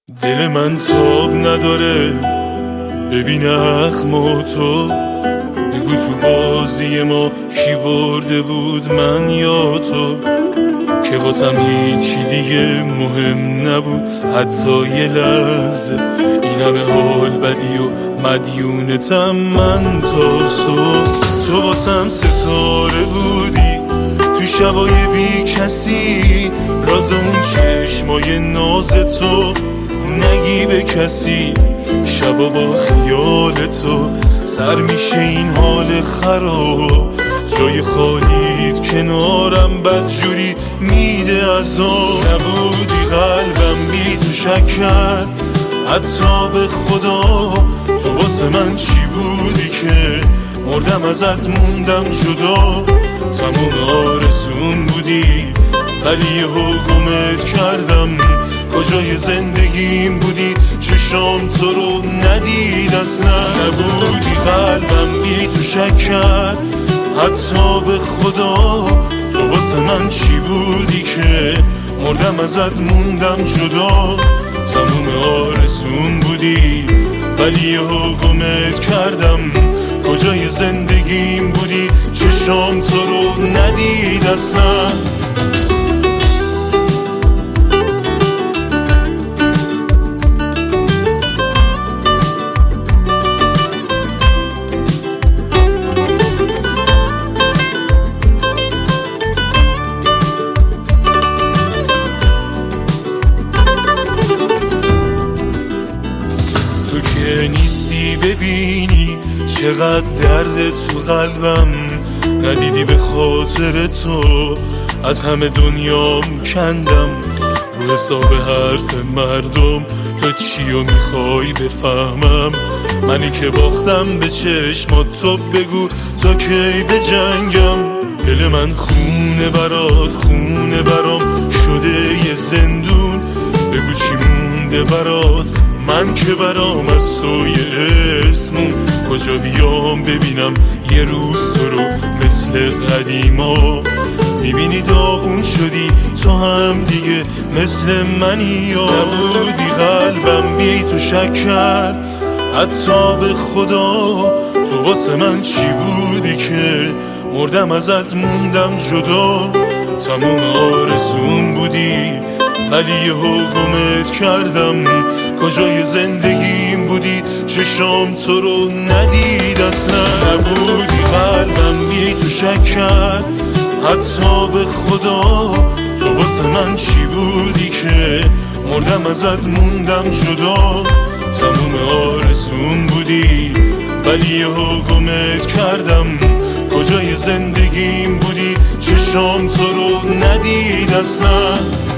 دل من تاب نداره ببین اخم و تو، بگو تو بازی ما کی برده بود، من یا تو؟ که واسم هیچی دیگه مهم نبود حتی یه لحظه، این همه حال بدی و مدیونتم من تا تو واسم ستاره بودی تو شبای بی کسی، راز اون چشمای ناز تو نگی به کسی، شبا با خیال تو سر میشه این حال خراب، جای خالیت کنارم بدجوری میده عذاب. نبودی قلبم بی تو شک کرد حتی به خدا، تو واسه من چی بودی که مردم ازت موندم جدا، تموم آرزون بودی ولی حکومت کردم، کجای زندگیم بودی چشام تو رو ندید اصلا. نبودی قلبم بی تو شک کرد حتی به خدا، تو واسه من چی بودی که مردم ازت موندم جدا، تموم آرزون بودی ولی حکومت کردم، کجای زندگیم بودی چشام تو رو ندید اصلا. نیستی ببینی چقدر درد تو قلبم، ندیدی به خاطر تو از همه دنیام کندم، رو حساب حرف مردم تو چیو میخوای بفهمم، منی که باختم به چشمات تو بگو تا کی به جنگم. دل من خونه برات خونه برام شده یه زندون، بگو چی مونده برات من که برام از تو یه اسمون، کجا بیام ببینم یه روز تو رو مثل قدیما، میبینی داغون شدی تو هم دیگه مثل منی یا نبودی قلبم بی تو شک کرد حتی به خدا، تو واسه من چی بودی که مردم ازت موندم جدا، تموم آرزون بودی ولی حکومت کردم، کجای زندگیم بودی چشام تو رو ندید اصلا. نبودی قلبم بی تو شک کرد حتی به خدا، تو واسه من چی بودی که مردم ازت موندم جدا، تموم آرزون بودی ولی حکومت کردم، کجای زندگیم بودی چشام تو رو ندید اصلا.